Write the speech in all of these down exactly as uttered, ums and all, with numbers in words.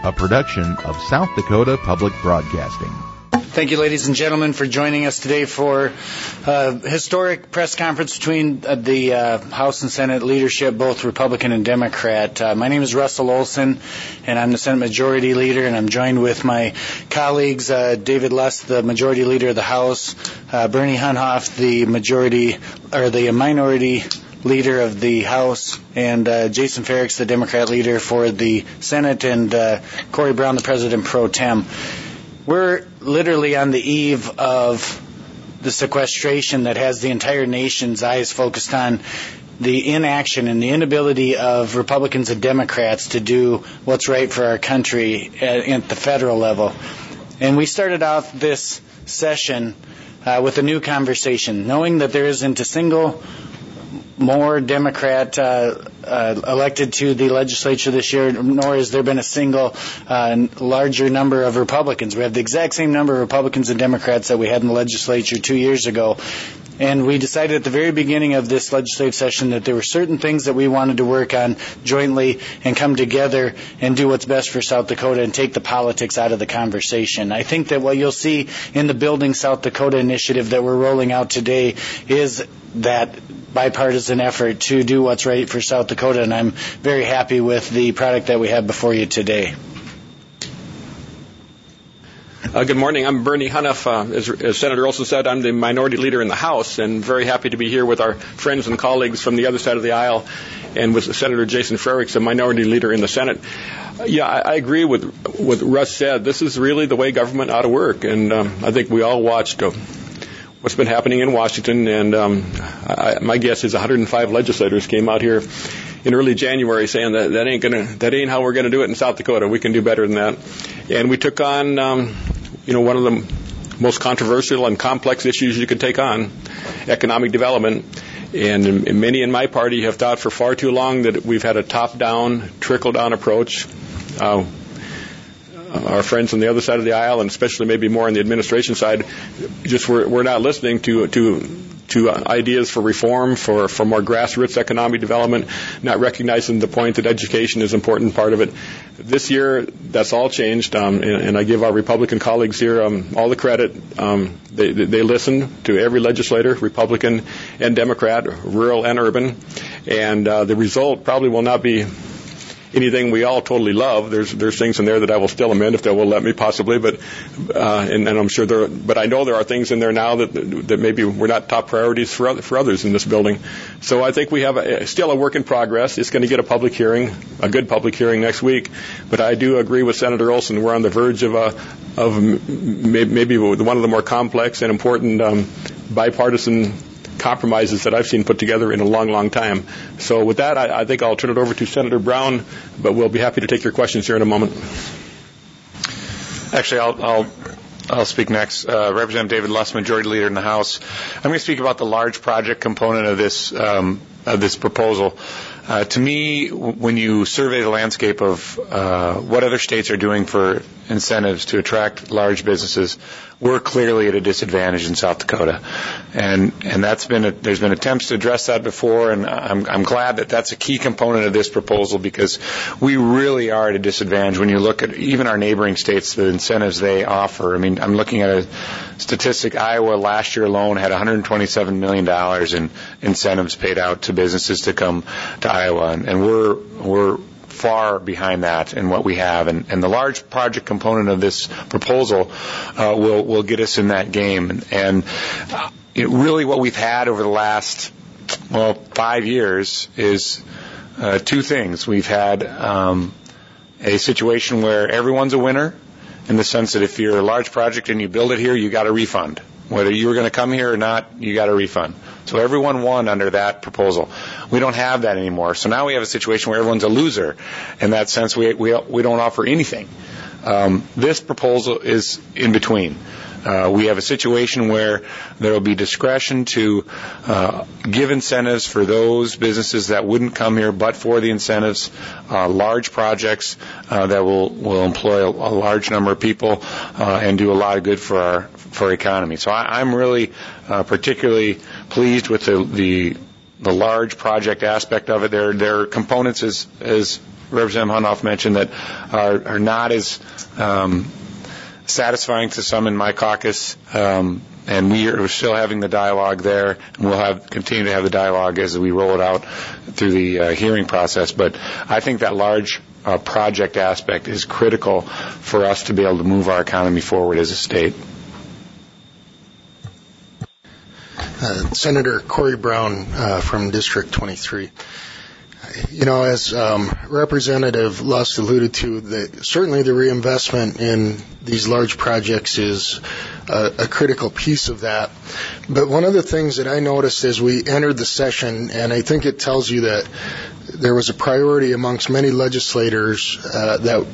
a production of South Dakota Public Broadcasting. Thank you, ladies and gentlemen, for joining us today for a historic press conference between the uh, House and Senate leadership, both Republican and Democrat. Uh, my name is Russell Olson, and I'm the Senate Majority Leader, and I'm joined with my colleagues, uh, David Lust, the Majority Leader of the House, uh, Bernie Hunhoff, the Majority or the Minority Leader of the House, and uh, Jason Ferricks, the Democrat Leader for the Senate, and uh, Corey Brown, the President Pro Tem. We're literally on the eve of the sequestration that has the entire nation's eyes focused on the inaction and the inability of Republicans and Democrats to do what's right for our country at, at the federal level. And we started out this session uh, with a new conversation, knowing that there isn't a single more Democrat uh, uh, elected to the legislature this year, nor has there been a single uh, larger number of Republicans. We have the exact same number of Republicans and Democrats that we had in the legislature two years ago. And we decided at the very beginning of this legislative session that there were certain things that we wanted to work on jointly and come together and do what's best for South Dakota and take the politics out of the conversation. I think that what you'll see in the Building South Dakota initiative that we're rolling out today is that bipartisan effort to do what's right for South Dakota, and I'm very happy with the product that we have before you today. Uh, good morning. I'm Bernie Hunhoff. Uh, as, as Senator Olson said, I'm the Minority Leader in the House, and very happy to be here with our friends and colleagues from the other side of the aisle, and with Senator Jason Ferricks, the Minority Leader in the Senate. Uh, yeah, I, I agree with what Russ said. This is really the way government ought to work, and um, I think we all watched uh, what's been happening in Washington, and um, I, my guess is one hundred five legislators came out here in early January saying that that ain't gonna, that ain't how we're going to do it in South Dakota. We can do better than that. And we took on, um, you know, one of the most controversial and complex issues you could take on, economic development. And, and many in my party have thought for far too long that we've had a top-down, trickle-down approach. Uh, our friends on the other side of the aisle, and especially maybe more on the administration side, just we're, we're not listening to to to ideas for reform, for, for more grassroots economic development, not recognizing the point that education is an important part of it. This year, that's all changed, um, and, and I give our Republican colleagues here um, all the credit. Um, they, they listen to every legislator, Republican and Democrat, rural and urban, and uh, the result probably will not be anything we all totally love. There's there's things in there that I will still amend if they will let me, possibly, but uh, and, and I'm sure there. But I know there are things in there now that that maybe were not top priorities for other, for others in this building. So I think we have a, still a work in progress. It's going to get a public hearing, a good public hearing next week. But I do agree with Senator Olson. We're on the verge of a of maybe one of the more complex and important um, bipartisan compromises that I've seen put together in a long, long time. So with that, I, I think I'll turn it over to Senator Brown, but we'll be happy to take your questions here in a moment. Actually, I'll I'll, I'll speak next. Uh, Representative David Lust, Majority Leader in the House. I'm going to speak about the large project component of this um, of this proposal. Uh, to me, w- when you survey the landscape of uh, what other states are doing for incentives to attract large businesses, we're clearly at a disadvantage in South Dakota, and and that's been a, there's been attempts to address that before, and I'm I'm glad that that's a key component of this proposal, because we really are at a disadvantage when you look at even our neighboring states, the incentives they offer. I mean, I'm looking at a statistic. Iowa last year alone had one hundred twenty-seven million dollars in incentives paid out to businesses to come to Iowa, and, and we're we're far behind that in what we have, and, and the large project component of this proposal uh, will will get us in that game. And uh, it, really, what we've had over the last well five years is uh, two things. We've had um, a situation where everyone's a winner, in the sense that if you're a large project and you build it here, you got a refund. Whether you were going to come here or not, you got a refund. So everyone won under that proposal. We don't have that anymore. So now we have a situation where everyone's a loser. In that sense, we we, we don't offer anything. Um, this proposal is in between. Uh, we have a situation where there will be discretion to uh, give incentives for those businesses that wouldn't come here but for the incentives, uh, large projects uh, that will, will employ a, a large number of people uh, and do a lot of good for our for our economy. So I, I'm really uh, particularly pleased with the, the the large project aspect of it. There there are components, as as Representative Hunoff mentioned that are, are not as um, satisfying to some in my caucus. Um, and we are still having the dialogue there, and we'll have continue to have the dialogue as we roll it out through the uh, hearing process. But I think that large uh, project aspect is critical for us to be able to move our economy forward as a state. Uh, Senator Corey Brown uh, from District twenty-three. You know, as um, Representative Lust alluded to, the, certainly the reinvestment in these large projects is a, a critical piece of that. But one of the things that I noticed as we entered the session, and I think it tells you that there was a priority amongst many legislators uh, that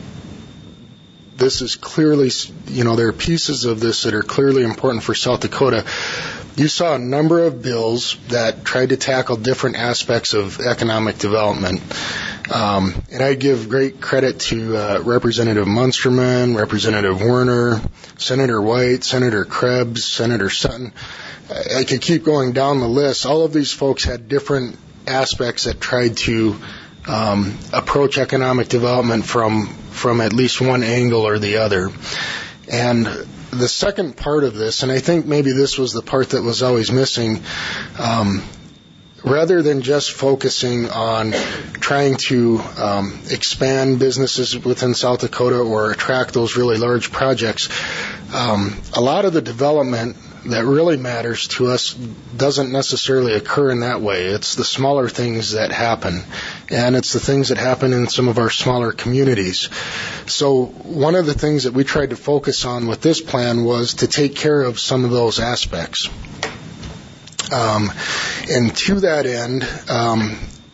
this is clearly, you know, there are pieces of this that are clearly important for South Dakota. You saw a number of bills that tried to tackle different aspects of economic development. Um, and I give great credit to uh, Representative Munsterman, Representative Werner, Senator White, Senator Krebs, Senator Sutton. I, I could keep going down the list. All of these folks had different aspects that tried to um, approach economic development from, from at least one angle or the other. And the second part of this, and I think maybe this was the part that was always missing, um, rather than just focusing on trying to um, expand businesses within South Dakota or attract those really large projects, um, a lot of the development that really matters to us doesn't necessarily occur in that way. It's the smaller things that happen, and it's the things that happen in some of our smaller communities. So one of the things that we tried to focus on with this plan was to take care of some of those aspects. Um, and to that end, um,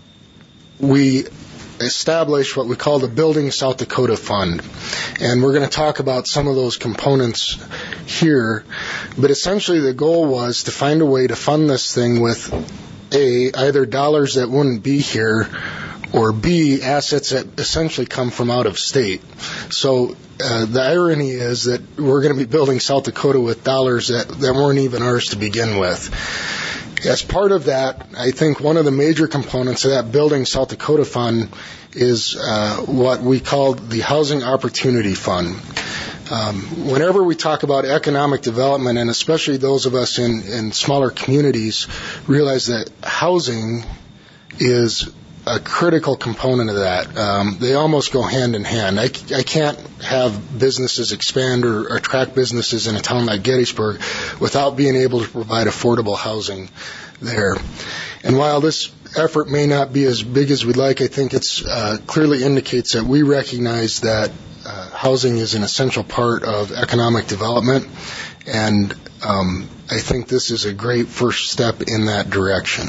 we established what we call the Building South Dakota Fund. And we're going to talk about some of those components here. But essentially the goal was to find a way to fund this thing with, A, either dollars that wouldn't be here, or B, assets that essentially come from out of state. So uh, the irony is that we're going to be building South Dakota with dollars that, that weren't even ours to begin with. As part of that, I think one of the major components of that Building South Dakota Fund is uh, what we call the Housing Opportunity Fund. Um, whenever we talk about economic development, and especially those of us in, in smaller communities, realize that housing is a critical component of that. Um, they almost go hand in hand. I, I can't have businesses expand or, or attract businesses in a town like Gettysburg without being able to provide affordable housing there. And while this effort may not be as big as we'd like, I think it's uh, clearly indicates that we recognize that uh, housing is an essential part of economic development, and um, I think this is a great first step in that direction.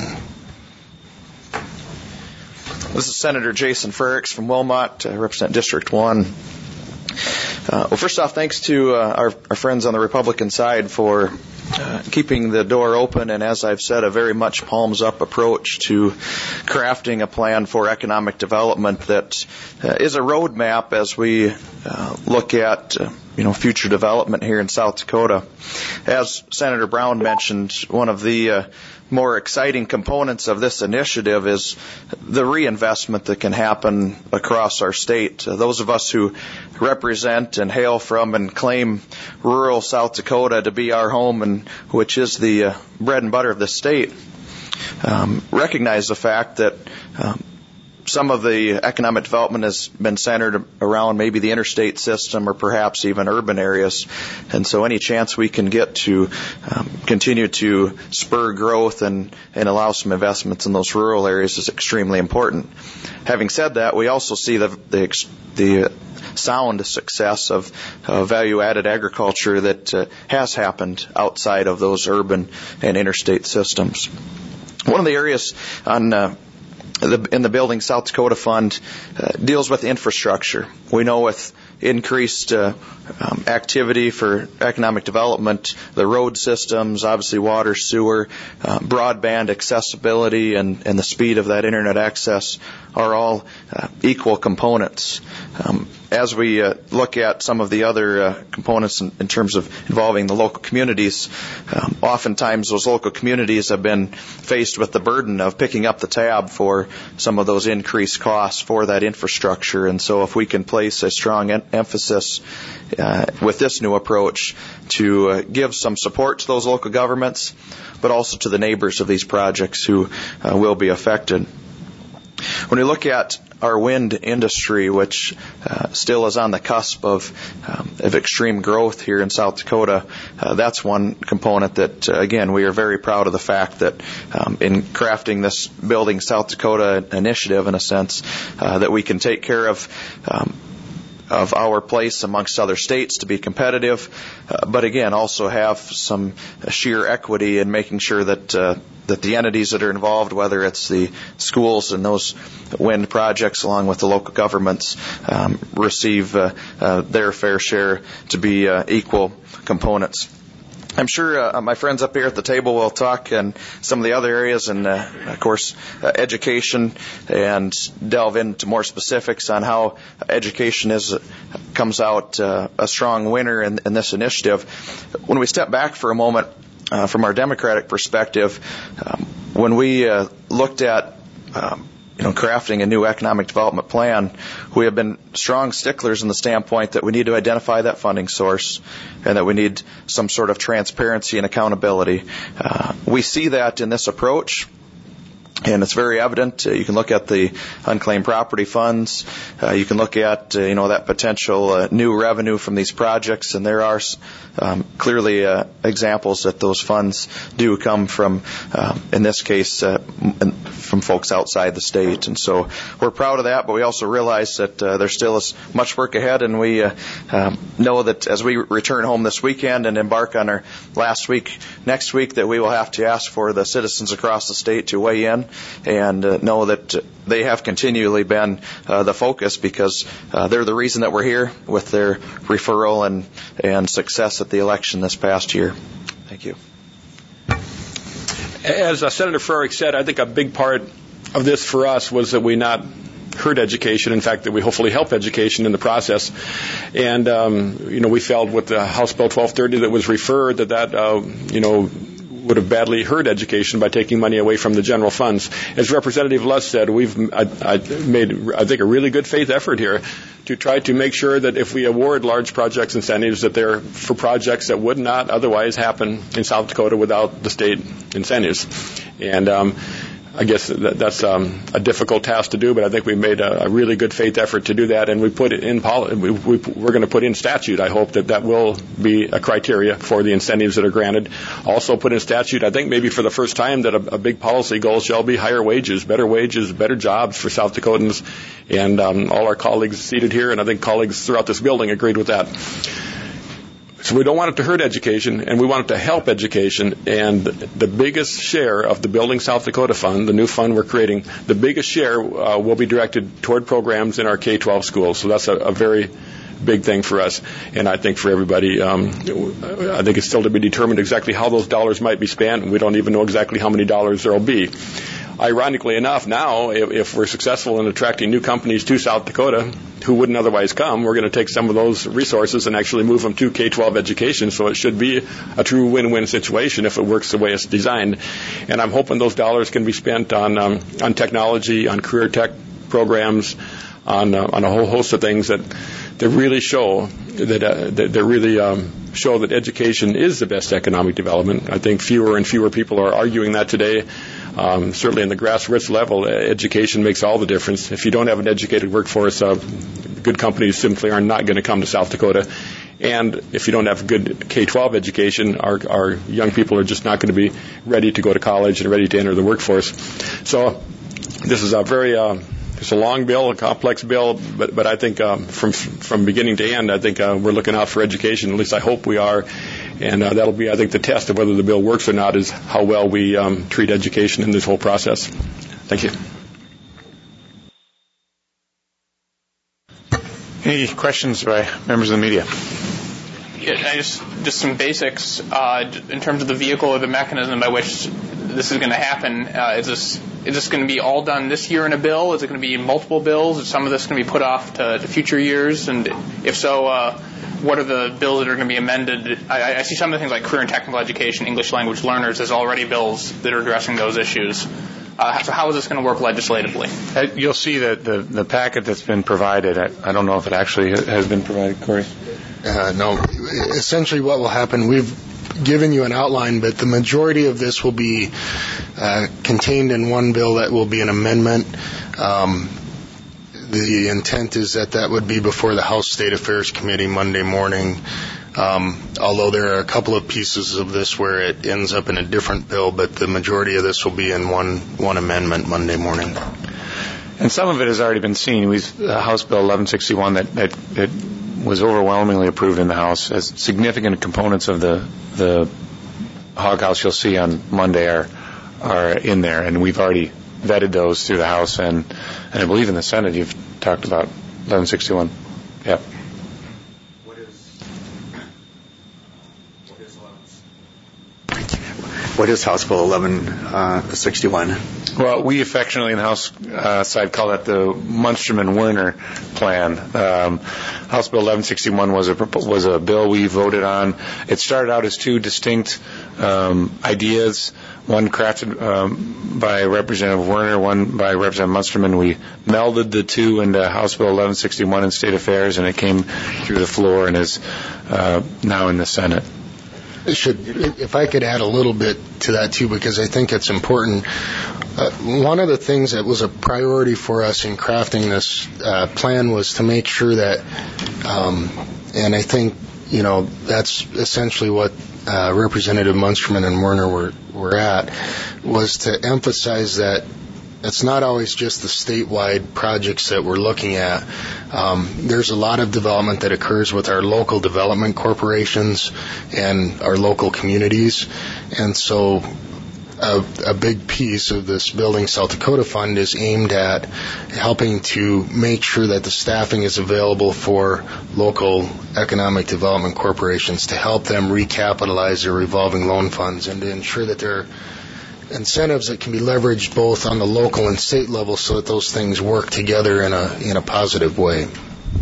This is Senator Jason Frerichs from Wilmot, uh, represent District one. Uh, well, first off, thanks to uh, our, our friends on the Republican side for uh, keeping the door open and, as I've said, a very much palms-up approach to crafting a plan for economic development that uh, is a roadmap as we uh, look at uh, you know, future development here in South Dakota. As Senator Brown mentioned, one of the uh, more exciting components of this initiative is the reinvestment that can happen across our state. Uh, those of us who represent and hail from and claim rural South Dakota to be our home, and which is the uh, bread and butter of the state, um, recognize the fact that um, some of the economic development has been centered around maybe the interstate system or perhaps even urban areas. And so any chance we can get to um, continue to spur growth and, and allow some investments in those rural areas is extremely important. Having said that, we also see the, the, the sound success of uh, value-added agriculture that uh, has happened outside of those urban and interstate systems. One of the areas on uh, The, in the Building South Dakota Fund uh, deals with infrastructure. We know with increased uh, um, activity for economic development, the road systems, obviously water, sewer, uh, broadband accessibility, and, and the speed of that internet access are all uh, equal components. Um, as we uh, look at some of the other uh, components in, in terms of involving the local communities, um, oftentimes those local communities have been faced with the burden of picking up the tab for some of those increased costs for that infrastructure. And so if we can place a strong en- emphasis uh, with this new approach to uh, give some support to those local governments, but also to the neighbors of these projects who uh, will be affected. When we look at our wind industry, which uh, still is on the cusp of, um, of extreme growth here in South Dakota, uh, that's one component that, uh, again, we are very proud of the fact that um, in crafting this Building South Dakota initiative, in a sense, uh, that we can take care of um, of our place amongst other states to be competitive, uh, but again, also have some sheer equity in making sure that uh, that the entities that are involved, whether it's the schools and those wind projects along with the local governments, um, receive uh, uh, their fair share to be uh, equal components. I'm sure uh, my friends up here at the table will talk in some of the other areas, and uh, of course, uh, education, and delve into more specifics on how education is comes out uh, a strong winner in, in this initiative. When we step back for a moment uh, from our Democratic perspective, um, when we uh, looked at um, you know, crafting a new economic development plan, we have been strong sticklers in the standpoint that we need to identify that funding source and that we need some sort of transparency and accountability. Uh, we see that in this approach, and it's very evident. Uh, you can look at the unclaimed property funds. Uh, you can look at, uh, you know, that potential uh, new revenue from these projects, and there are um, clearly uh, examples that those funds do come from, um, in this case, uh, from folks outside the state. And so we're proud of that, but we also realize that uh, there still is much work ahead, and we uh, um, know that as we return home this weekend and embark on our last week next week, that we will have to ask for the citizens across the state to weigh in and uh, know that they have continually been uh, the focus, because uh, they're the reason that we're here with their referral and, and success at the election this past year. Thank you. As uh, Senator Frerichs said, I think a big part of this for us was that we not hurt education. In fact, that we hopefully help education in the process. And, um, you know, we felt with the House Bill twelve thirty that was referred that that, uh, you know, would have badly hurt education by taking money away from the general funds. As Representative Luss said, we've I, I made, I think, a really good faith effort here to try to make sure that if we award large projects incentives, that they're for projects that would not otherwise happen in South Dakota without the state incentives. And um, I guess that, that's um, a difficult task to do, but I think we made a, a really good faith effort to do that, and we put it in poli- we, we, we're going to put in statute. I hope that that will be a criteria for the incentives that are granted. Also put in statute, I think maybe for the first time, that a, a big policy goal shall be higher wages, better wages, better jobs for South Dakotans, and um, all our colleagues seated here, and I think colleagues throughout this building agreed with that. So we don't want it to hurt education, and we want it to help education. And the biggest share of the Building South Dakota Fund, the new fund we're creating, the biggest share uh, will be directed toward programs in our K twelve schools. So that's a, a very big thing for us, and I think for everybody. Um, I think it's still to be determined exactly how those dollars might be spent, and we don't even know exactly how many dollars there will be. Ironically enough, now, if, if we're successful in attracting new companies to South Dakota who wouldn't otherwise come, we're going to take some of those resources and actually move them to K twelve education. So it should be a true win-win situation if it works the way it's designed. And I'm hoping those dollars can be spent on um, on technology, on career tech programs, on uh, on a whole host of things that that really show that uh, that, that really um, show that education is the best economic development. I think fewer and fewer people are arguing that today. Um, certainly in the grassroots level, education makes all the difference. If you don't have an educated workforce, uh, good companies simply are not going to come to South Dakota. And if you don't have good K twelve education, our, our young people are just not going to be ready to go to college and ready to enter the workforce. So this is a very uh, it's a long bill, a complex bill, but but I think um, from from beginning to end, I think uh, we're looking out for education. At least I hope we are. And uh, that'll be, I think, the test of whether the bill works or not is how well we um, treat education in this whole process. Thank you. Any questions by members of the media? Yeah, I just just some basics uh, in terms of the vehicle or the mechanism by which this is going to happen. Uh, is this is this going to be all done this year in a bill? Is it going to be multiple bills? Is some of this going to be put off to, to future years? And if so, uh, what are the bills that are going to be amended? I, I see some of the things like career and technical education, English language learners. There's already bills that are addressing those issues. Uh, so how is this going to work legislatively? You'll see that the, the packet that's been provided, I, I don't know if it actually has been provided, Corey. Uh, no. Essentially what will happen, we've given you an outline, but the majority of this will be uh, contained in one bill that will be an amendment. Um, the intent is that that would be before the House State Affairs Committee Monday morning, um, although there are a couple of pieces of this where it ends up in a different bill, but the majority of this will be in one one amendment Monday morning. And some of it has already been seen. We've uh, House Bill eleven sixty-one that, that, that was overwhelmingly approved in the House, as significant components of the the Hog House you'll see on Monday are are in there, and we've already vetted those through the House, and, and I believe in the Senate you've talked about eleven sixty-one. Yeah. What is what is What is House Bill eleven sixty-one? Well, we affectionately in the House uh, side call that the Munstrom and Werner plan. Um, House Bill eleven sixty-one was a was a bill we voted on. It started out as two distinct um, ideas, one crafted um, by Representative Werner, one by Representative Munstrom, and we melded the two into House Bill eleven sixty-one in State Affairs, and it came through the floor and is uh, now in the Senate. Should, if I could add a little bit to that too, because I think it's important. Uh, one of the things that was a priority for us in crafting this uh, plan was to make sure that, um, and I think, you know, that's essentially what uh, Representative Munstrom and Werner were, were at, was to emphasize that it's not always just the statewide projects that we're looking at. Um, there's a lot of development that occurs with our local development corporations and our local communities. And so a, a big piece of this Building South Dakota Fund is aimed at helping to make sure that the staffing is available for local economic development corporations to help them recapitalize their revolving loan funds and to ensure that they're incentives that can be leveraged both on the local and state level so that those things work together in a in a positive way. Can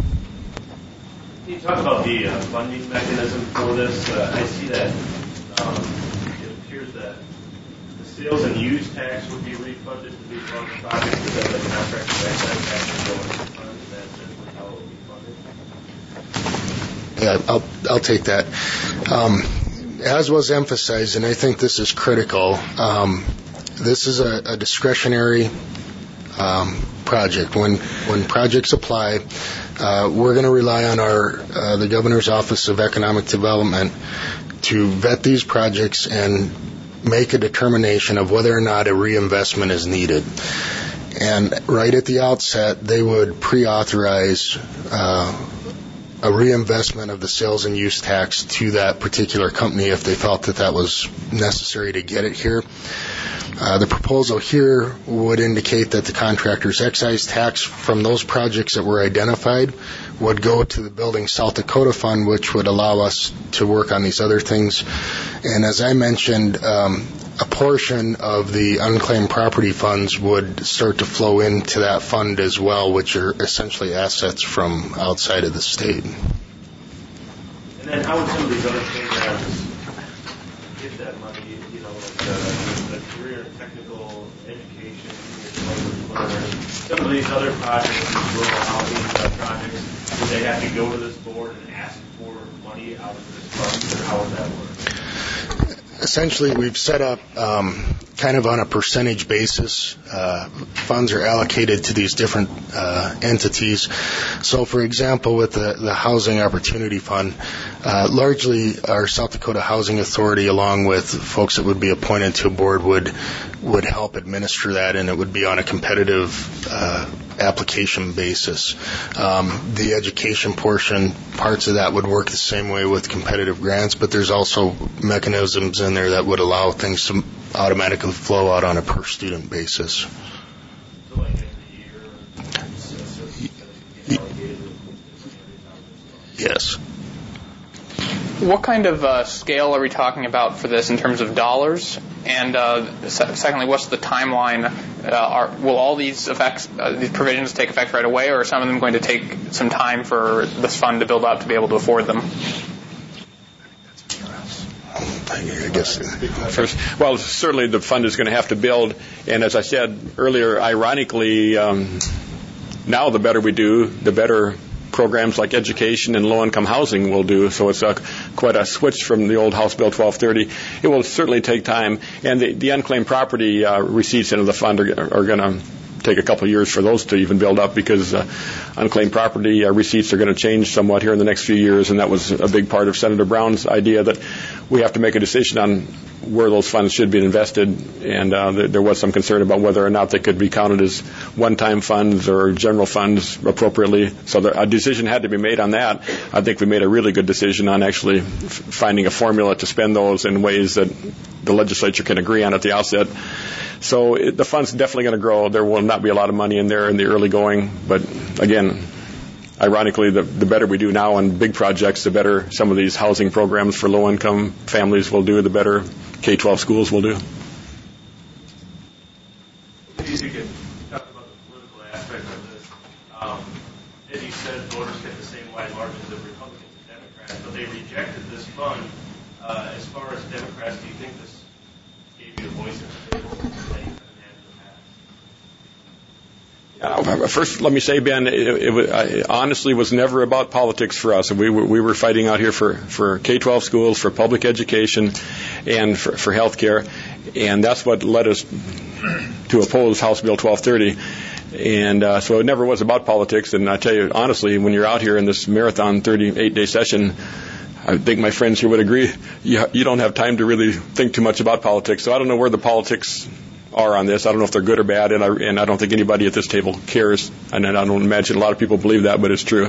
you talk about the uh, funding mechanism for this? Uh, I see that um, it appears that the sales and use tax would be refunded to these large projects, but then the contract and excise tax would go into the fund. Is that essentially how it would be funded? Yeah, I'll I'll take that. Um, As was emphasized, and I think this is critical, um, this is a, a discretionary um, project. When when projects apply, uh, we're going to rely on our uh, the Governor's Office of Economic Development to vet these projects and make a determination of whether or not a reinvestment is needed. And right at the outset, they would pre-authorize uh, a reinvestment of the sales and use tax to that particular company if they felt that that was necessary to get it here. Uh, the proposal here would indicate that the contractor's excise tax from those projects that were identified would go to the Building South Dakota Fund, which would allow us to work on these other things. And as I mentioned, um, a portion of the unclaimed property funds would start to flow into that fund as well, which are essentially assets from outside of the state. And then how would some of these other programs get that money, you know, like the, the career and technical education, some of these other projects, rural housing projects, would they have to go to this board and ask for money out of this fund, or how would that work? Essentially, we've set up um, kind of on a percentage basis. Uh, funds are allocated to these different uh, entities. So, for example, with the, the Housing Opportunity Fund, uh, largely our South Dakota Housing Authority, along with folks that would be appointed to a board, would would help administer that, and it would be on a competitive uh, application basis. Um, the education portion, parts of that would work the same way with competitive grants, but there's also mechanisms in there that would allow things to automatically flow out on a per student basis. So like every year? Yes. What kind of uh, scale are we talking about for this in terms of dollars? And uh, se- secondly, what's the timeline Uh, are, will all these effects, uh, these provisions take effect right away, or are some of them going to take some time for this fund to build up to be able to afford them? I guess. First, well, certainly the fund is going to have to build, and as I said earlier, ironically, um, now the better we do, the better programs like education and low-income housing will do. So it's a, quite a switch from the old House Bill twelve thirty. It will certainly take time, and the, the unclaimed property uh, receipts into the fund are, are going to take a couple of years for those to even build up, because uh, unclaimed property uh, receipts are going to change somewhat here in the next few years, and that was a big part of Senator Brown's idea that we have to make a decision on where those funds should be invested, and uh, th- there was some concern about whether or not they could be counted as one-time funds or general funds appropriately. So there, a decision had to be made on that. I think we made a really good decision on actually f- finding a formula to spend those in ways that the legislature can agree on at the outset. So it, the fund's definitely going to grow. There will not be a lot of money in there in the early going, but again, ironically, the, the better we do now on big projects, the better some of these housing programs for low-income families will do, the better K twelve schools will do. If you could talk about the political aspect of this. Um, as you said, voters get the same wide margins of Republicans and Democrats, but they rejected this fund. Uh, as far as Democrats, do you think this gave you a voice at the table that you haven't had in the past? Uh, first, let me say, Ben, it, it, it honestly was never about politics for us. We were, we were fighting out here for, for K twelve schools, for public education, and for, for health care, and that's what led us to oppose House Bill twelve thirty. And uh, so it never was about politics, and I tell you, honestly, when you're out here in this marathon thirty-eight day session, I think my friends here would agree, you, you don't have time to really think too much about politics. So I don't know where the politics are on this. I don't know if they're good or bad, and I, and I don't think anybody at this table cares, and I don't imagine a lot of people believe that, but it's true.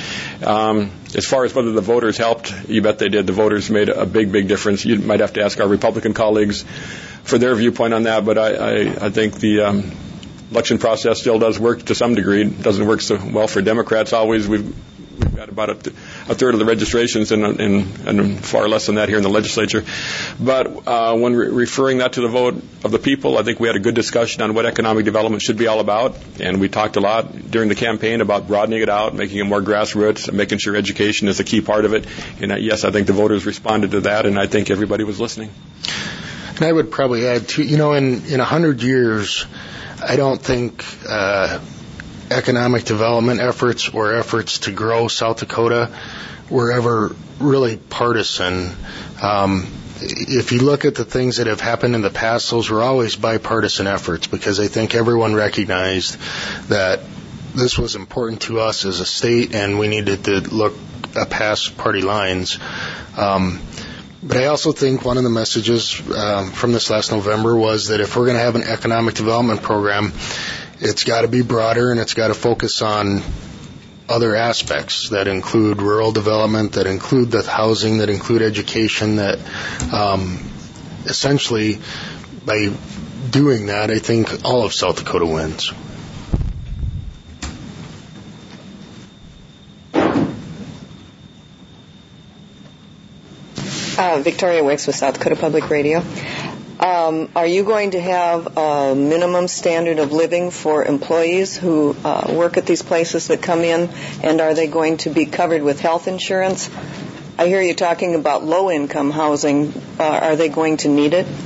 Um, as far as whether the voters helped, you bet they did. The voters made a big, big difference. You might have to ask our Republican colleagues for their viewpoint on that, but I, I, I think the um, election process still does work to some degree. It doesn't work so well for Democrats always. We've We've got about a, th- a third of the registrations, and, and, and far less than that here in the legislature. But uh, when re- referring that to the vote of the people, I think we had a good discussion on what economic development should be all about. And we talked a lot during the campaign about broadening it out, making it more grassroots, and making sure education is a key part of it. And uh, yes, I think the voters responded to that, and I think everybody was listening. And I would probably add, too, you know, in, in one hundred years, I don't think uh, economic development efforts or efforts to grow South Dakota were ever really partisan. Um, if you look at the things that have happened in the past, those were always bipartisan efforts, because I think everyone recognized that this was important to us as a state and we needed to look past party lines. Um, But I also think one of the messages um, from this last November was that if we're going to have an economic development program, it's got to be broader and it's got to focus on other aspects that include rural development, that include the housing, that include education, that um, essentially by doing that, I think all of South Dakota wins. Uh, Victoria Wicks with South Dakota Public Radio. Um, are you going to have a minimum standard of living for employees who uh, work at these places that come in, and are they going to be covered with health insurance? I hear you talking about low-income housing. Uh, are they going to need it?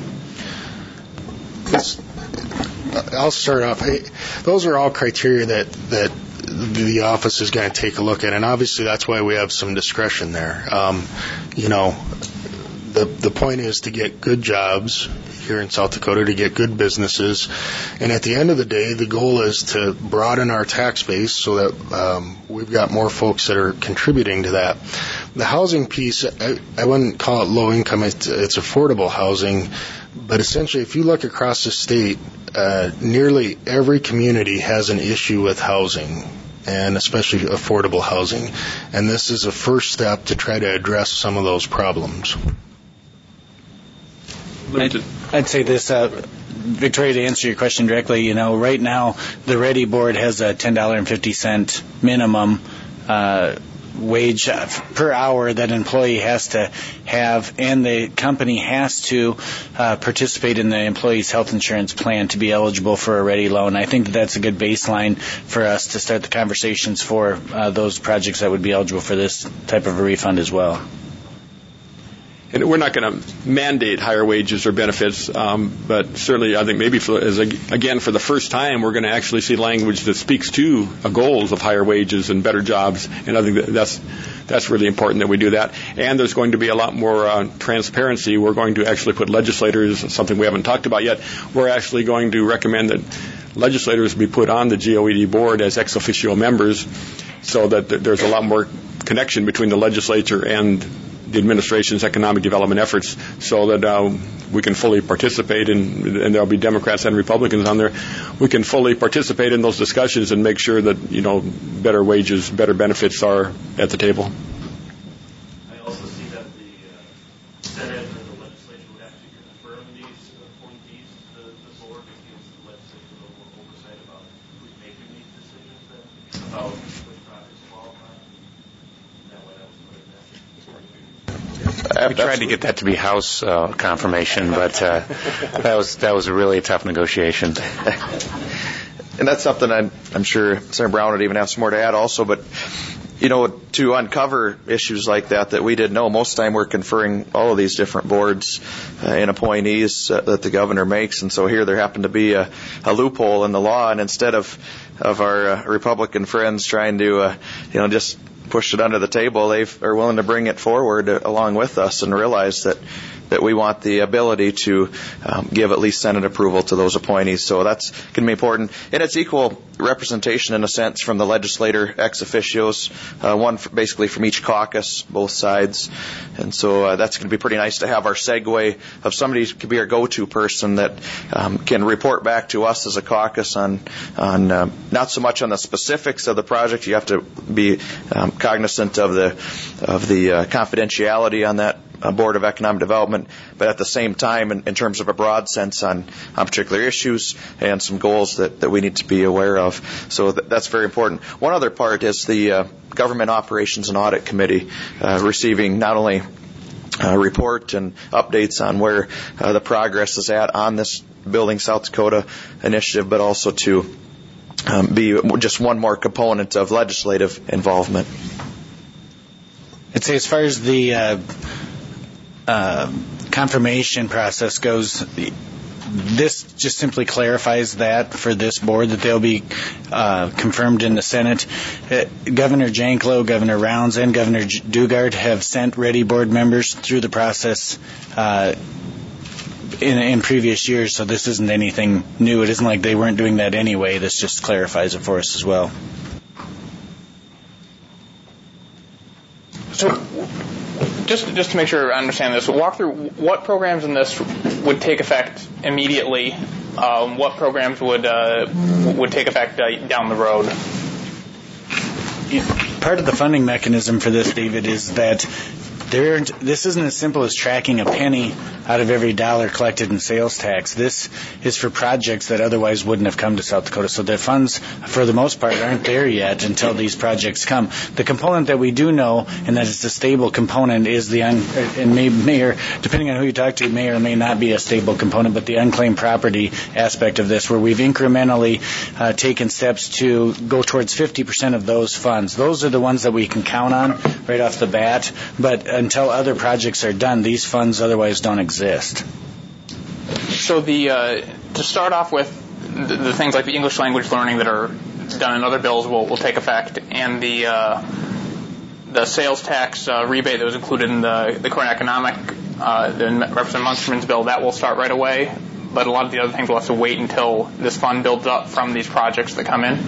Yes. I'll start off. Those are all criteria that, that the office is going to take a look at, and obviously that's why we have some discretion there. Um, you know, the the point is to get good jobs here in South Dakota, to get good businesses, and at the end of the day, the goal is to broaden our tax base so that um, we've got more folks that are contributing to that. The housing piece, I, I wouldn't call it low income, it's, it's affordable housing, but essentially if you look across the state, uh, nearly every community has an issue with housing, and especially affordable housing, and this is a first step to try to address some of those problems. I'd, I'd say this, uh, Victoria, to answer your question directly, you know, right now the Ready Board has a ten dollars and fifty cents minimum uh, wage per hour that an employee has to have, and the company has to uh, participate in the employee's health insurance plan to be eligible for a ready loan. I think that that's a good baseline for us to start the conversations for uh, those projects that would be eligible for this type of a refund as well. And we're not going to mandate higher wages or benefits, um, but certainly I think maybe for, as a, again for the first time we're going to actually see language that speaks to uh, goals of higher wages and better jobs, and I think that that's that's really important that we do that. And there's going to be a lot more uh, transparency. We're going to actually put legislators, something we haven't talked about yet, we're actually going to recommend that legislators be put on the G O E D board as ex officio members, so that there's a lot more connection between the legislature and the administration's economic development efforts, so that uh, we can fully participate in, and there'll be Democrats and Republicans on there, we can fully participate in those discussions and make sure that, you know, better wages, better benefits are at the table. I also see that the uh, Senate and the legislature would have to confirm these appointees to the board. It gives the legislature a little more oversight about who's making these decisions then, about which projects qualify. That way that was put in there. We tried to get that to be House uh, confirmation, but uh, that was that was a really tough negotiation. And that's something I'm, I'm sure Senator Brown would even have some more to add also. But, you know, to uncover issues like that that we didn't know, most of the time we're conferring all of these different boards uh, and appointees uh, that the governor makes. And so here there happened to be a, a loophole in the law, and instead of, of our uh, Republican friends trying to, uh, you know, just push it under the table, they are willing to bring it forward uh, along with us and realize that that we want the ability to um, give at least Senate approval to those appointees. So that's going to be important. And it's equal representation in a sense from the legislator ex officios, uh, one for basically from each caucus, both sides. And so uh, that's going to be pretty nice to have our segue of somebody who can be our go-to person that um, can report back to us as a caucus on, on uh, not so much on the specifics of the project. You have to be um, cognizant of the, of the uh, confidentiality on that Uh, Board of Economic Development, but at the same time, in, in terms of a broad sense on, on particular issues and some goals that, that we need to be aware of. So th- that's very important. One other part is the uh, Government Operations and Audit Committee uh, receiving not only a report and updates on where uh, the progress is at on this Building South Dakota initiative, but also to um, be just one more component of legislative involvement. I'd say as far as the uh, uh, confirmation process goes, this just simply clarifies that for this board, that they'll be uh, confirmed in the Senate. Uh, Governor Janklow, Governor Rounds, and Governor Dugard have sent ready board members through the process uh, in, in previous years, so this isn't anything new. It isn't like they weren't doing that anyway. This just clarifies it for us as well. So, just just to make sure I understand this, walk through what programs in this would take effect immediately. Um, what programs would uh, would take effect uh, down the road? Part of the funding mechanism for this, David, is that there. This isn't as simple as tracking a penny out of every dollar collected in sales tax. This is for projects that otherwise wouldn't have come to South Dakota. So the funds, for the most part, aren't there yet until these projects come. The component that we do know, and that it's a stable component, is the, un, and may, may or, depending on who you talk to, may or may not be a stable component, but the unclaimed property aspect of this, where we've incrementally uh, taken steps to go towards fifty percent of those funds. Those are the ones that we can count on right off the bat, but until other projects are done, these funds otherwise don't exist. exist. So the uh, to start off with, the, the things like the English language learning that are done in other bills will, will take effect, and the uh, the sales tax uh, rebate that was included in the, the current economic, uh, the Representative Munsterman's bill, that will start right away, but a lot of the other things will have to wait until this fund builds up from these projects that come in.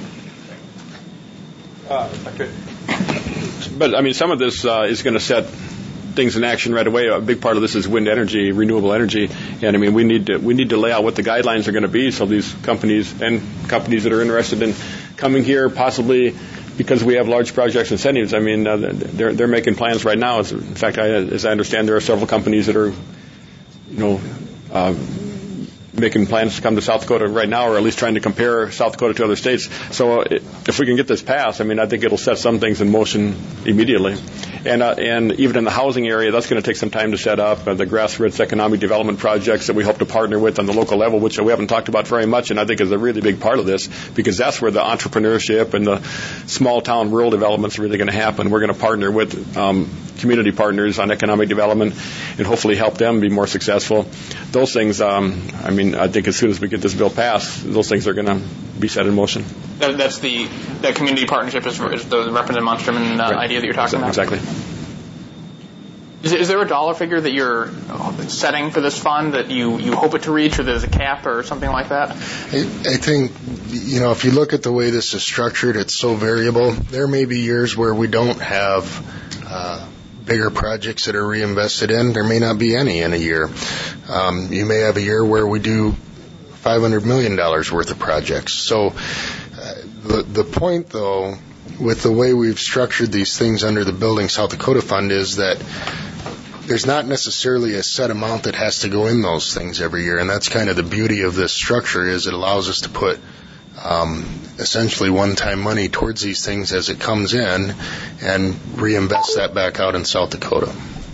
Uh, if I could. But, I mean, some of this uh, is going to set things in action right away. A big part of this is wind energy, renewable energy, and I mean we need to we need to lay out what the guidelines are going to be, so these companies and companies that are interested in coming here, possibly because we have large projects incentives. I mean uh, they're they're making plans right now. As, in fact, I, as I understand, there are several companies that are, you know, uh, making plans to come to South Dakota right now, or at least trying to compare South Dakota to other states. So uh, if we can get this passed, I mean, I think it'll set some things in motion immediately. And uh, and even in the housing area, that's going to take some time to set up. Uh, the grassroots economic development projects that we hope to partner with on the local level, which we haven't talked about very much, and I think is a really big part of this, because that's where the entrepreneurship and the small town rural developments are really going to happen. We're going to partner with um, community partners on economic development and hopefully help them be more successful. Those things, um, I mean, I think as soon as we get this bill passed, those things are going to be set in motion. That, that's the that community partnership is, is the Representative Munsterman uh, right. idea that you're talking about? Exactly. Is, is there a dollar figure that you're setting for this fund that you, you hope it to reach, or there's a cap or something like that? I, I think, you know, if you look at the way this is structured, it's so variable. There may be years where we don't have uh, bigger projects that are reinvested in. There may not be any in a year. Um, you may have a year where we do five hundred million dollars worth of projects. So uh, the, the point, though, with the way we've structured these things under the Building South Dakota Fund is that there's not necessarily a set amount that has to go in those things every year, and that's kind of the beauty of this structure, is it allows us to put um, essentially one-time money towards these things as it comes in and reinvest that back out in South Dakota.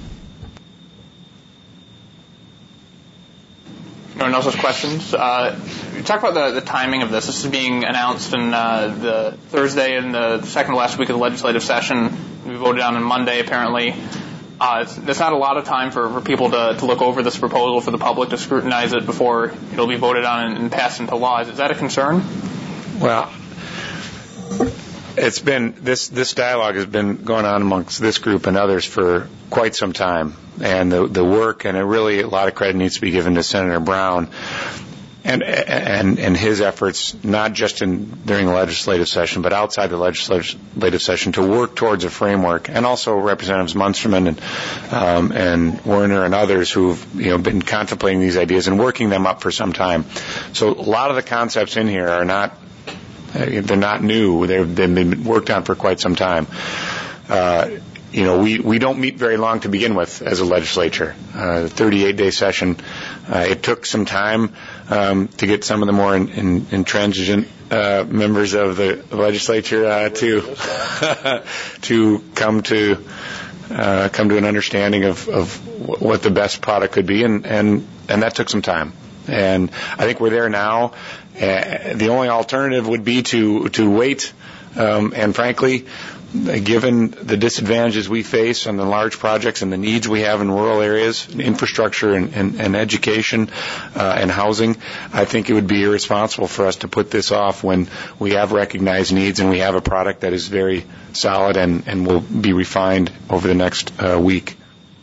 No one else has questions? Uh, talk about the, the timing of this. This is being announced in uh, the Thursday in the second to last week of the legislative session. We voted on on Monday, apparently. Uh, it's, there's not a lot of time for, for people to, to look over this proposal, for the public to scrutinize it before it'll be voted on and, and passed into law. Is, is that a concern? Well, it's been this this dialogue has been going on amongst this group and others for quite some time, and the the work and it really a lot of credit needs to be given to Senator Brown and and and his efforts, not just in during the legislative session, but outside the legislative session, to work towards a framework, and also Representatives Munsterman and um, and Werner and others who've you know been contemplating these ideas and working them up for some time. So a lot of the concepts in here are not they're not new. They've been worked on for quite some time. Uh, You know, we, we don't meet very long to begin with as a legislature. Uh, the thirty-eight day session, uh, it took some time um, to get some of the more in, in, intransigent uh, members of the legislature uh, to to come to uh, come to an understanding of, of what the best product could be, and, and, and that took some time. And I think we're there now. Uh, the only alternative would be to to wait, um, and frankly, given the disadvantages we face on the large projects and the needs we have in rural areas, infrastructure and, and, and education uh, and housing, I think it would be irresponsible for us to put this off when we have recognized needs and we have a product that is very solid and, and will be refined over the next uh, week.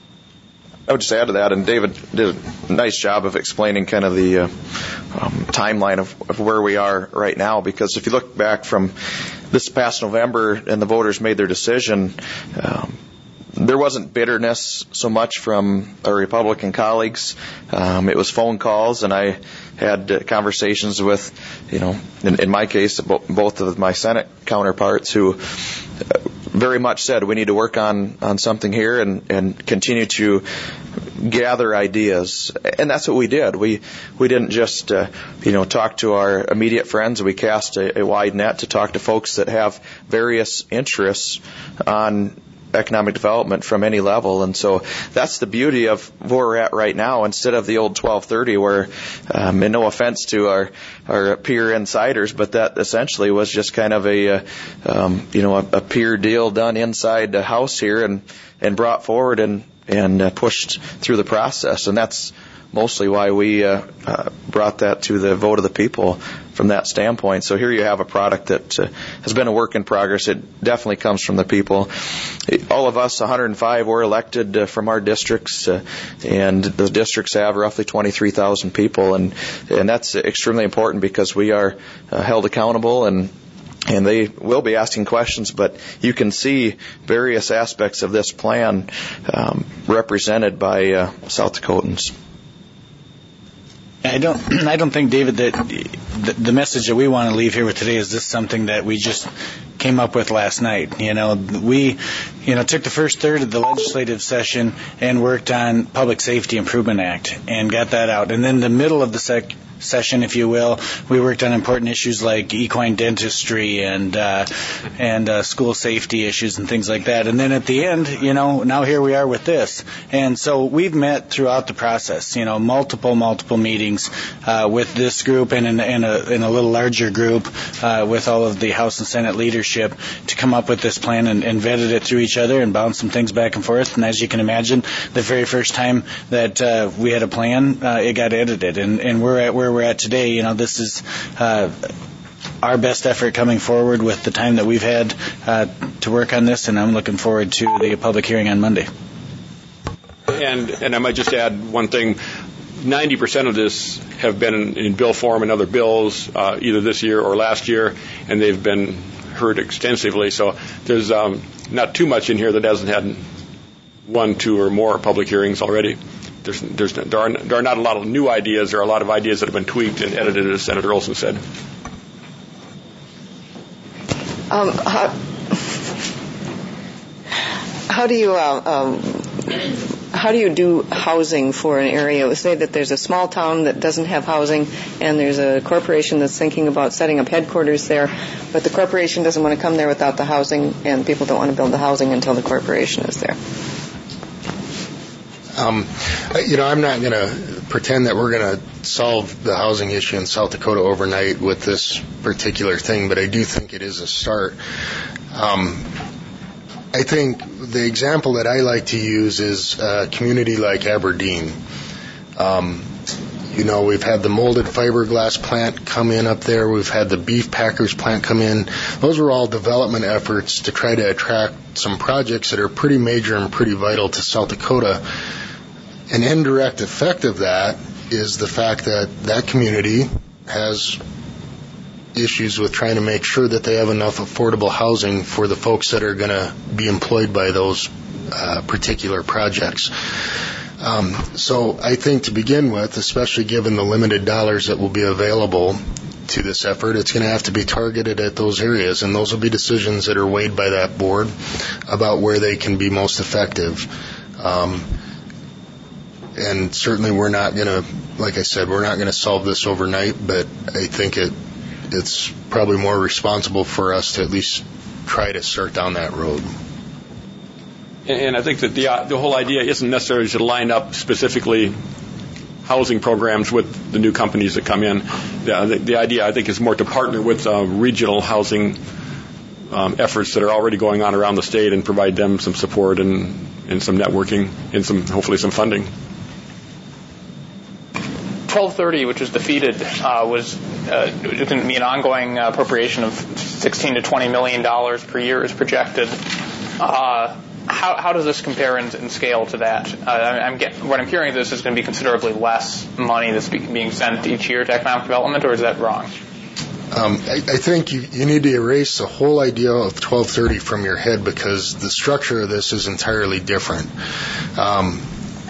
I would just add to that, and David did a nice job of explaining kind of the uh, um, timeline of, of where we are right now, because if you look back from this past November and the voters made their decision, um, there wasn't bitterness so much from our Republican colleagues. Um, it was phone calls, and I had uh, conversations with, you know, in, in my case, both of my Senate counterparts who uh, very much said we need to work on, on something here and, and continue to gather ideas. And that's what we did. We we didn't just, uh, you know, talk to our immediate friends. We cast a, a wide net to talk to folks that have various interests on economic development from any level. And so that's the beauty of where we're at right now, instead of the old twelve thirty where, um, and no offense to our, our peer insiders, but that essentially was just kind of a, uh, um, you know, a, a peer deal done inside the House here and, and brought forward and, and uh, pushed through the process. And that's mostly why we uh, uh, brought that to the vote of the people from that standpoint. So here you have a product that uh, has been a work in progress. It definitely comes from the people. All of us, one hundred five, were elected uh, from our districts, uh, and the districts have roughly twenty-three thousand people, and and that's extremely important because we are uh, held accountable, and and they will be asking questions, but you can see various aspects of this plan um, represented by uh, South Dakotans. I don't. I don't think, David, that the, the message that we want to leave here with today is this something that we just came up with last night. You know, we, you know, took the first third of the legislative session and worked on Public Safety Improvement Act and got that out, and then the middle of the sec. session, if you will. We worked on important issues like equine dentistry and uh, and uh, school safety issues and things like that. And then at the end, you know, now here we are with this. And so we've met throughout the process, you know, multiple, multiple meetings uh, with this group and in, in, a, in a little larger group uh, with all of the House and Senate leadership to come up with this plan and, and vetted it through each other and bounced some things back and forth. And as you can imagine, the very first time that uh, we had a plan, uh, it got edited. And, and we're at where we're at today. You know, this is uh, our best effort coming forward with the time that we've had uh, to work on this, and I'm looking forward to the public hearing on Monday. And, and I might just add one thing. ninety percent of this have been in, in bill form and other bills, uh, either this year or last year, and they've been heard extensively. So there's um, not too much in here that hasn't had one, two, or more public hearings already. There's, there's, there, are, there are not a lot of new ideas. There are a lot of ideas that have been tweaked and edited, as Senator Olson said. Um, how, how do you uh, um, how do you do housing for an area? Say that there's a small town that doesn't have housing, and there's a corporation that's thinking about setting up headquarters there, but the corporation doesn't want to come there without the housing, and people don't want to build the housing until the corporation is there. Um, you know, I'm not going to pretend that we're going to solve the housing issue in South Dakota overnight with this particular thing, but I do think it is a start. Um, I think the example that I like to use is a community like Aberdeen. Um, you know, we've had the molded fiberglass plant come in up there. We've had the beef packers plant come in. Those are all development efforts to try to attract some projects that are pretty major and pretty vital to South Dakota. An indirect effect of that is the fact that that community has issues with trying to make sure that they have enough affordable housing for the folks that are going to be employed by those uh, particular projects. Um, so I think to begin with, especially given the limited dollars that will be available to this effort, it's going to have to be targeted at those areas, and those will be decisions that are weighed by that board about where they can be most effective. Um, and certainly we're not going to, like I said, we're not going to solve this overnight, but I think it it's probably more responsible for us to at least try to start down that road. And I think that the uh, the whole idea isn't necessarily to line up specifically housing programs with the new companies that come in. The, the, the idea, I think, is more to partner with uh, regional housing um, efforts that are already going on around the state and provide them some support and, and some networking and some hopefully some funding. twelve thirty, which was defeated, uh, was uh, going to be an ongoing uh, appropriation of sixteen to twenty million dollars per year is projected. Uh, how, how does this compare in, in scale to that? Uh, I'm get, what I'm hearing is this is going to be considerably less money that's be, being sent each year to economic development, or is that wrong? Um, I, I think you, you need to erase the whole idea of twelve thirty from your head, because the structure of this is entirely different. Um,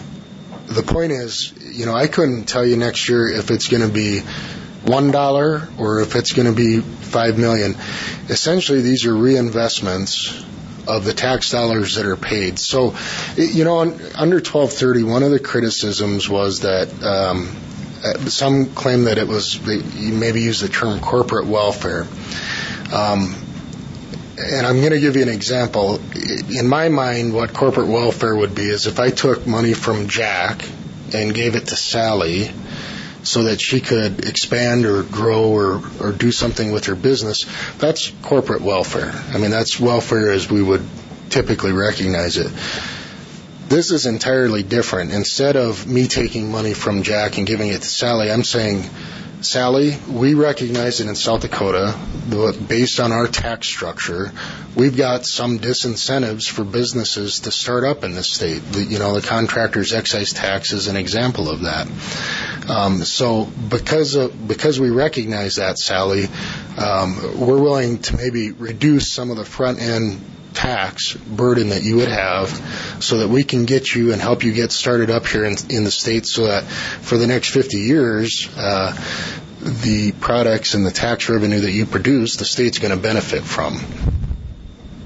the point is, you know, I couldn't tell you next year if it's going to be one dollar or if it's going to be five million dollars. Essentially, these are reinvestments of the tax dollars that are paid. So, you know, under twelve thirty, one of the criticisms was that um, some claim that it was, you maybe use the term corporate welfare. Um, and I'm going to give you an example. In my mind, what corporate welfare would be is if I took money from Jack and gave it to Sally so that she could expand or grow or, or do something with her business, that's corporate welfare. I mean, that's welfare as we would typically recognize it. This is entirely different. Instead of me taking money from Jack and giving it to Sally, I'm saying, Sally, we recognize that in South Dakota, based on our tax structure, we've got some disincentives for businesses to start up in this state. The, you know, the contractor's excise tax is an example of that. Um, so because of, because we recognize that, Sally, um, we're willing to maybe reduce some of the front end tax burden that you would have so that we can get you and help you get started up here in, in the state, so that for the next fifty years, uh, the products and the tax revenue that you produce, the state's going to benefit from.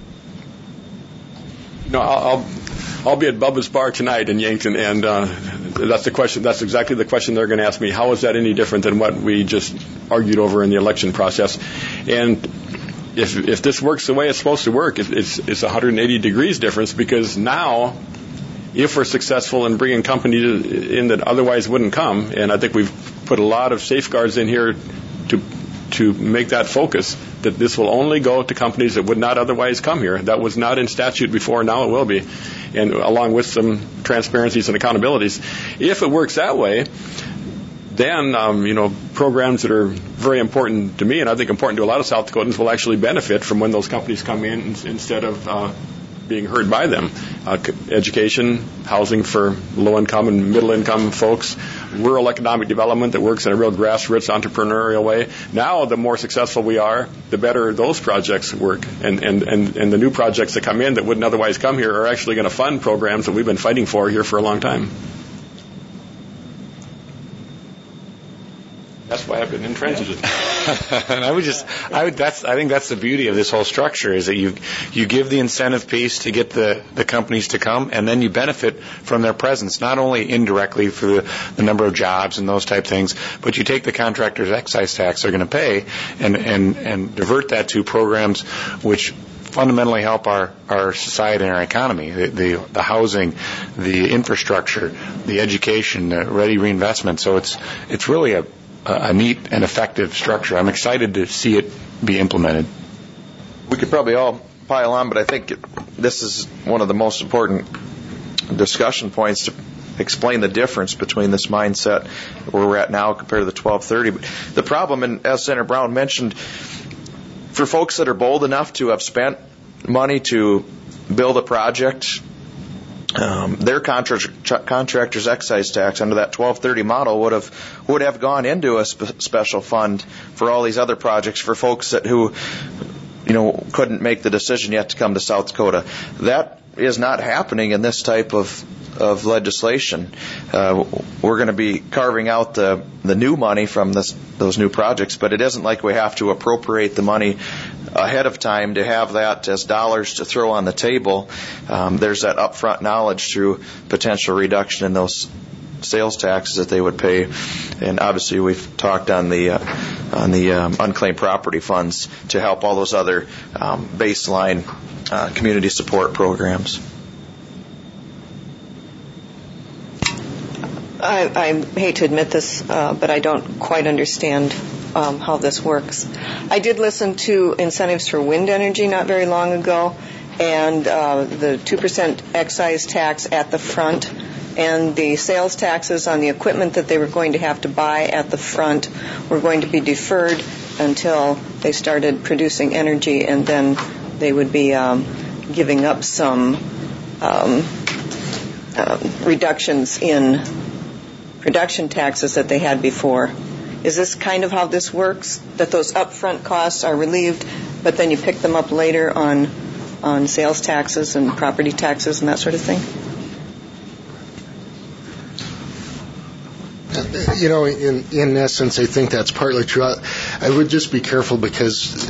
No, I'll, I'll be at Bubba's Bar tonight in Yankton, and uh, that's the question. That's exactly the question they're going to ask me. How is that any different than what we just argued over in the election process? And if if this works the way it's supposed to work, it's it's one hundred eighty degrees difference, because now, if we're successful in bringing companies in that otherwise wouldn't come, and I think we've put a lot of safeguards in here to to make that focus, that this will only go to companies that would not otherwise come here. That was not in statute before, now it will be, and along with some transparencies and accountabilities. If it works that way, then, um, you know, programs that are very important to me, and I think important to a lot of South Dakotans, will actually benefit from when those companies come in instead of uh, being heard by them. Uh, education, housing for low-income and middle-income folks, rural economic development that works in a real grassroots entrepreneurial way. Now, the more successful we are, the better those projects work. And, and, and, and the new projects that come in that wouldn't otherwise come here are actually going to fund programs that we've been fighting for here for a long time. That's why I've been intransigent. And I would just, I would, that's, I think that's the beauty of this whole structure, is that you, you give the incentive piece to get the, the companies to come, and then you benefit from their presence, not only indirectly for the, the number of jobs and those type things, but you take the contractor's excise tax they're going to pay and, and, and divert that to programs which fundamentally help our, our society and our economy, the, the, the housing, the infrastructure, the education, the ready reinvestment. So it's, it's really a, a neat and effective structure. I'm excited to see it be implemented. We could probably all pile on, but I think it, this is one of the most important discussion points to explain the difference between this mindset where we're at now compared to the twelve thirty. But the problem, and as Senator Brown mentioned, for folks that are bold enough to have spent money to build a project, Um, their contract, contractor's excise tax under that twelve thirty model would have would have gone into a spe- special fund for all these other projects for folks that who, you know, couldn't make the decision yet to come to South Dakota. That is not happening in this type of of legislation. Uh, we're going to be carving out the the new money from this, those new projects, but it isn't like we have to appropriate the money ahead of time to have that as dollars to throw on the table. Um, there's that upfront knowledge through potential reduction in those sales taxes that they would pay, and obviously we've talked on the uh, on the um, unclaimed property funds to help all those other um, baseline uh, community support programs. I, I hate to admit this, uh, but I don't quite understand um, how this works. I did listen to incentives for wind energy not very long ago, and uh, the two percent excise tax at the front and the sales taxes on the equipment that they were going to have to buy at the front were going to be deferred until they started producing energy, and then they would be um, giving up some um, uh, reductions in production taxes that they had before. Is this kind of how this works? That those upfront costs are relieved, but then you pick them up later on on sales taxes and property taxes and that sort of thing? You know, in in essence, I think that's partly true. I would just be careful, because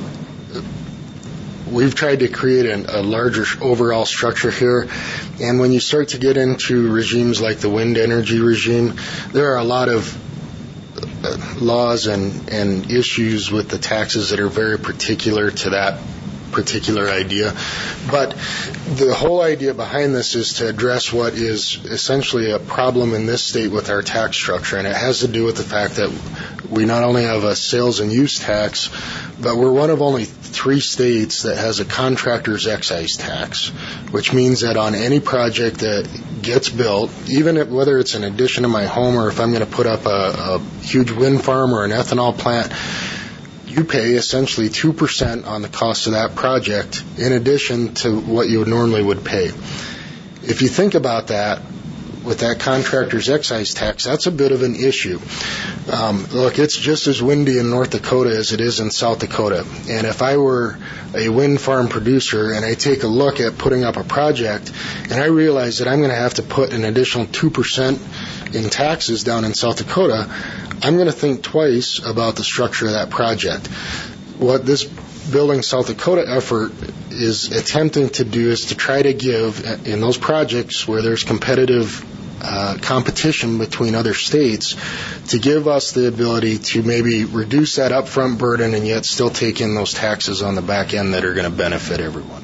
we've tried to create a, a larger overall structure here, and when you start to get into regimes like the wind energy regime, there are a lot of laws and, and issues with the taxes that are very particular to that particular idea. But the whole idea behind this is to address what is essentially a problem in this state with our tax structure, and it has to do with the fact that we not only have a sales and use tax, but we're one of only three states that has a contractor's excise tax, which means that on any project that gets built, even if, whether it's an addition to my home or if I'm going to put up a, a huge wind farm or an ethanol plant, you pay essentially two percent on the cost of that project in addition to what you would normally would pay. If you think about that, with that contractor's excise tax, that's a bit of an issue. Um, look, it's just as windy in North Dakota as it is in South Dakota. And if I were a wind farm producer and I take a look at putting up a project and I realize that I'm going to have to put an additional two percent in taxes down in South Dakota, I'm going to think twice about the structure of that project. What this Building South Dakota effort is attempting to do is to try to give, in those projects where there's competitive uh, competition between other states to give us the ability to maybe reduce that upfront burden and yet still take in those taxes on the back end that are going to benefit everyone.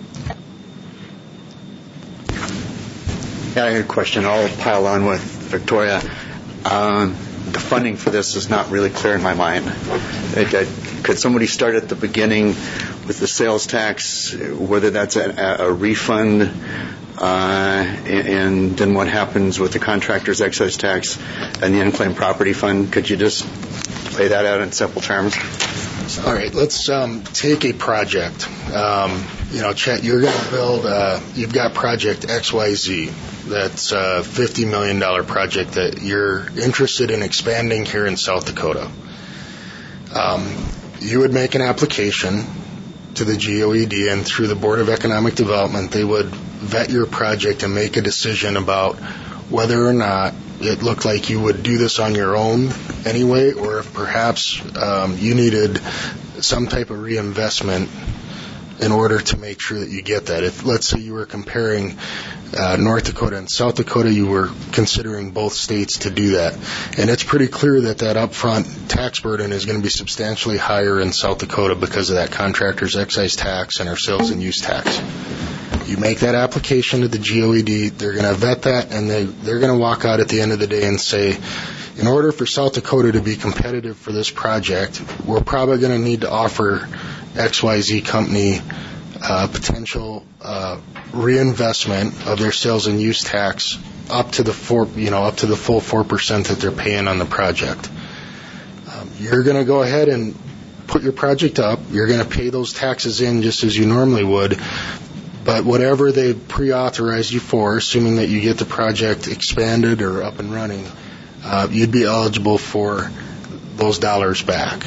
Yeah, I had a question. I'll pile on with Victoria. Um, the funding for this is not really clear in my mind. It, it, could somebody start at the beginning with the sales tax, whether that's a, a refund, uh, and, and then what happens with the contractor's excise tax and the unclaimed property fund? Could you just lay that out in simple terms? All right, let's um, take a project. Um, you know, Chet, you're going to build, uh, you've got project X Y Z. That's a fifty million dollars project that you're interested in expanding here in South Dakota. Um, you would make an application to the G O E D, and through the Board of Economic Development, they would vet your project and make a decision about whether or not it looked like you would do this on your own anyway, or if perhaps um, you needed some type of reinvestment in order to make sure that you get that. If, let's say, you were comparing uh, North Dakota and South Dakota, you were considering both states to do that. And it's pretty clear that that upfront tax burden is going to be substantially higher in South Dakota because of that contractor's excise tax and our sales and use tax. You make that application to the G O E D, they're going to vet that, and they, they're going to walk out at the end of the day and say, in order for South Dakota to be competitive for this project, we're probably going to need to offer X Y Z company uh, potential uh, reinvestment of their sales and use tax up to the four, you know, up to the full four percent that they're paying on the project. Um, you're going to go ahead and put your project up. You're going to pay those taxes in just as you normally would. But whatever they pre-authorize you for, assuming that you get the project expanded or up and running, uh, you'd be eligible for those dollars back.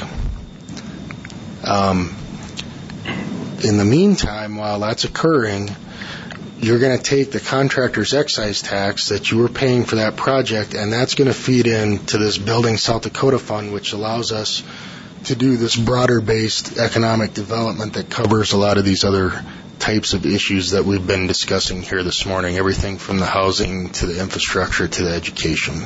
Um, in the meantime, while that's occurring, you're going to take the contractor's excise tax that you were paying for that project, and that's going to feed into this Building South Dakota Fund, which allows us to do this broader-based economic development that covers a lot of these other types of issues that we've been discussing here this morning, everything from the housing to the infrastructure to the education.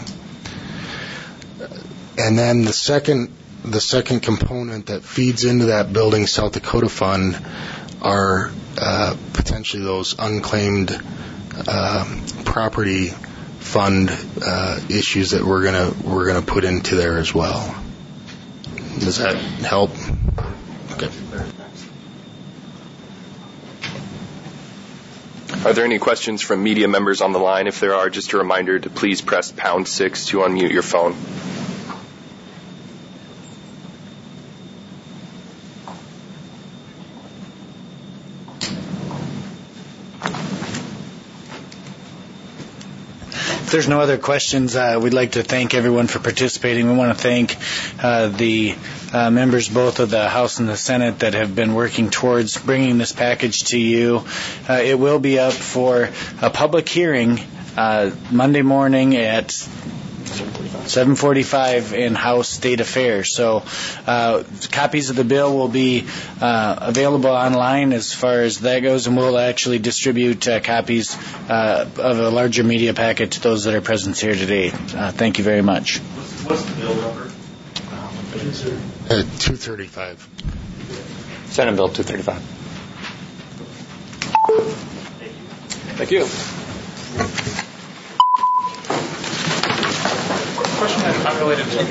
And then the second the second component that feeds into that Building South Dakota Fund are uh, potentially those unclaimed uh, property fund uh, issues that we're gonna we're gonna put into there as well. Does that help? Okay. Are there any questions from media members on the line? If there are, just a reminder to please press pound six to unmute your phone. If there's no other questions, uh, we'd like to thank everyone for participating. We want to thank uh, the uh, members both of the House and the Senate that have been working towards bringing this package to you. Uh, it will be up for a public hearing uh, Monday morning at seven forty-five in House State Affairs. So uh, copies of the bill will be uh, available online as far as that goes, and we'll actually distribute uh, copies uh, of a larger media packet to those that are present here today. Uh, thank you very much. What's, what's the bill number? Uh, two thirty-five. Senate Bill two thirty-five. Thank you. Thank you. Question unrelated to